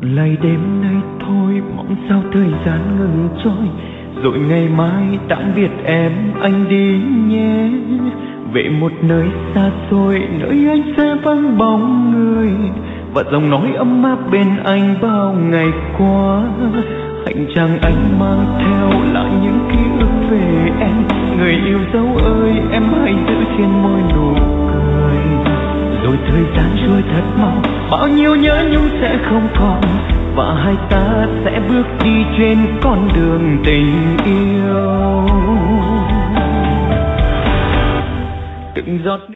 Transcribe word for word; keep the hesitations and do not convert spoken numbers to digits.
lay đêm nay thôi, mong sao thời gian ngừng trôi, rồi ngày mai tạm biệt em anh đi nhé. Về một nơi xa xôi, nơi anh sẽ vắng bóng người, và giọng nói ấm áp bên anh bao ngày qua. Hành trang anh mang theo là những ký ức về em, người yêu dấu ơi em hãy giữ trên môi nụ cười. Rồi thời gian trôi thật mau, bao nhiêu nhớ nhung sẽ không còn, và hai ta sẽ bước đi trên con đường tình yêu. Từng giọt